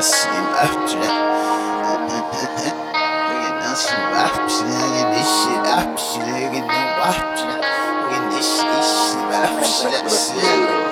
nasıl yapacağım? Bugün nasıl yapacağım? Bugün nasıl yapacağım? Bugün ne yapacağım? Bugün nasıl yapacağım?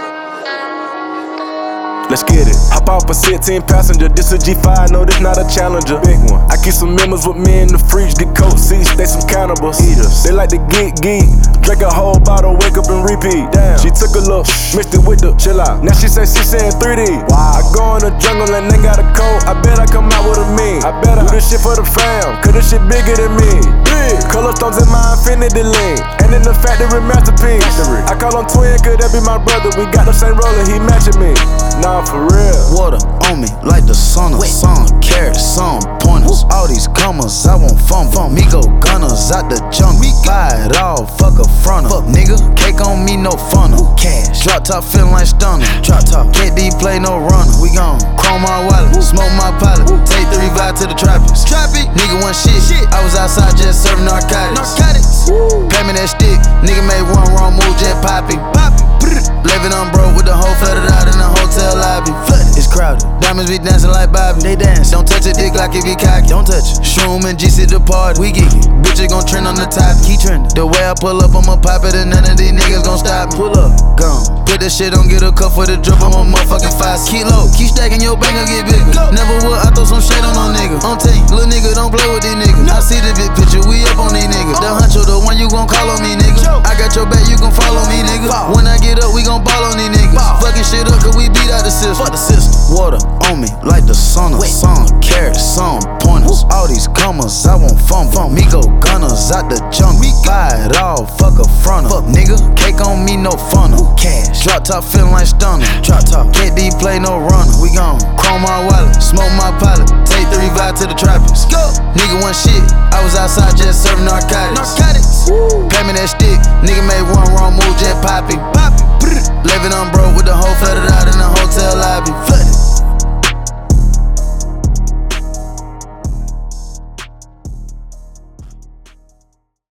Let's get it. Hop off a 16 passenger. This a G5, no, this not a Challenger. Big one. I keep some members with me in the fridge. Get coat seats, they some cannibals. Eaters. They like to geek. Drink a whole bottle, wake up and repeat. Damn. She took a look, mixed it with the chill out. Now she say she saying 3D. Wow. I go in the jungle and they got a coat. I bet I come out with a mean. I bet I do this shit for the fam, cause this shit bigger than me. Big. Color stones in my infinity lane. And in the factory masterpiece. I call him twin, could that be my brother? We got the same roller, he matching me. Nah, for real. Water on me like the sun. Some carrots, some pointers. All these commas, I won't fumble. Me go gunners out the jungle. Buy it all, fuck a fronter. Fuck nigga, cake on me, no funnel. Cash, drop top feeling like stunner. Drop top, KD play no runner. We gon' chrome my wallet, smoke my pilot. Take the revive to the trappers. Trappy, nigga one shit. I was outside just serving narcotics. Pay me that stick, nigga made one wrong move, jet poppy. Living on broke with the whole flooded out in the hotel lobby. It's crowded. Diamonds be dancing like Bobby. They dance. Don't touch a dick like it be cocky. Don't touch it. Shroom and GC the party. We geeky. Bitches gon' trend on the top. Keep trending. The way I pull up, I'ma pop it and none of these niggas gon' stop me. Pull up, gone. Put that shit on, get a cup for the drip. I'm a motherfucking 5 kilo. Keep stacking your bank, I'll get bigger. Never would, I throw some shade on no nigga. On team, little nigga, don't play with these niggas. I see the big picture, we up on these niggas. The huncho, the one you gon' call on me, nigga. I got your back, you gon' follow me, nigga. When I get up, we gon' ball on these niggas. Fucking shit up, cause we beat out the system. Fuck the system. Water on me like the sun. Some carrots, some pointers. All these commas, I won't fumble. Me go gunners out the jungle. Buy it all, fuck a fronter. Fuck nigga, cake on me, no funnel. Cash, drop top feeling like stunner. Drop top, KD play no runner. We gon' chrome my wallet, smoke my pilot. Take the revive to the trappers. Nigga one shit, I was outside just serving narcotics. Pay me that stick,